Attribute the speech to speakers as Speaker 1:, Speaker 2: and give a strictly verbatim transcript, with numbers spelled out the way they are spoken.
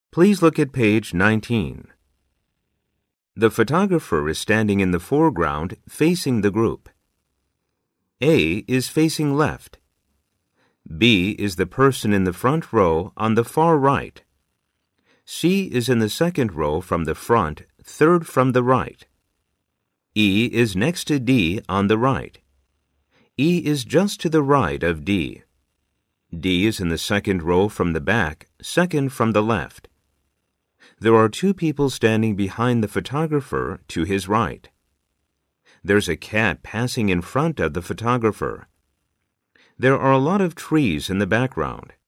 Speaker 1: Please look at page nineteen. The photographer is standing in the foreground facing the group. A is facing left. B is the person in the front row on the far right. C is in the second row from the front, third from the right. E is next to D on the right. E is just to the right of D. D is in the second row from the back, second from the left. There are two people standing behind the photographer to his right. There's a cat passing in front of the photographer. There are a lot of trees in the background.